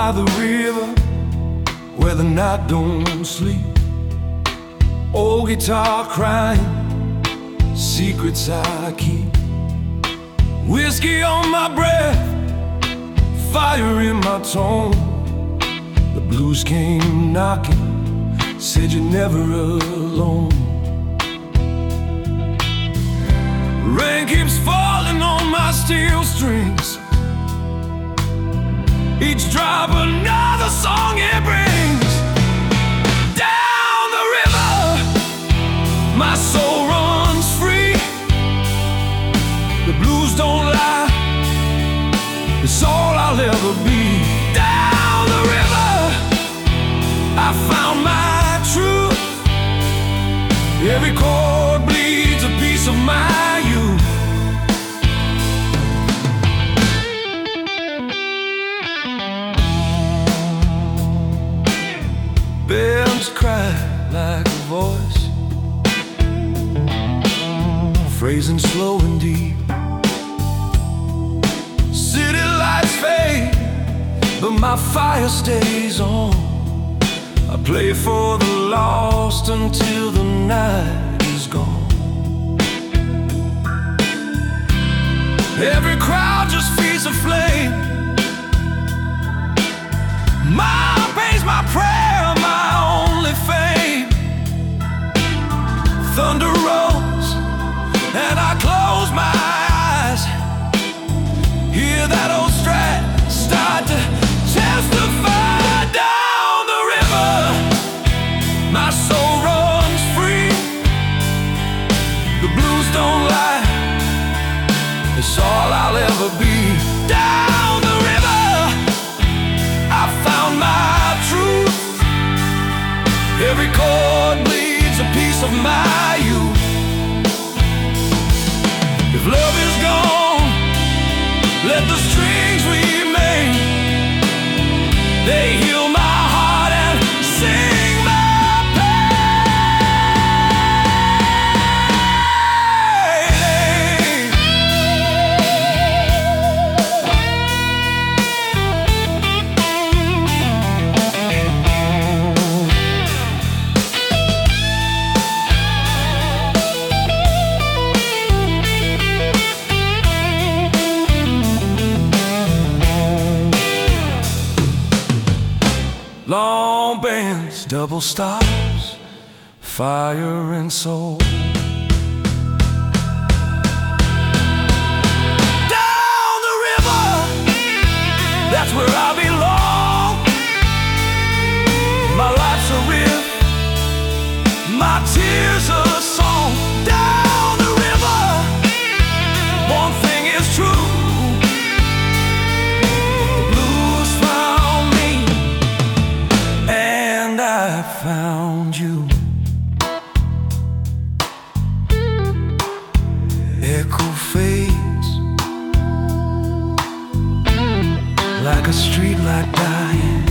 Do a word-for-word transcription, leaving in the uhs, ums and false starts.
by the river where the night don't sleep. Old guitar crying, secrets I keep. Whiskey on my breath, fire in my tone. The blues came knocking, said you're never alone. Rain keeps falling on my steel strings, each drop another song it brings. Down the river, my soul runs free. The blues don't lie, it's all I'll ever be. Down the river, I found my truth. Every chord bleeds a piece of my youth. Bells cry like a voice, phrasing slow and deep. City lights fade, but my fire stays on. I play for the lost until the night is gone. Every crowd just feeds a flame. My pain's my prayer, my only fame. Thunder rolls and I close my eyes, hear that old strat start to testify. Down the river, my soul runs free. The blues don't lie, it's all I'll ever be. Down the river, I found my truth. Every chord bleeds a piece of my youth. If love is gone, let the strings remain. They heal my heart and sing my long bands, double stops, fire and soul. Down the river, that's where I belong. My life's a riff, my tears a song. Down the river, one thing is true. I found you. Echo fades like a streetlight dying.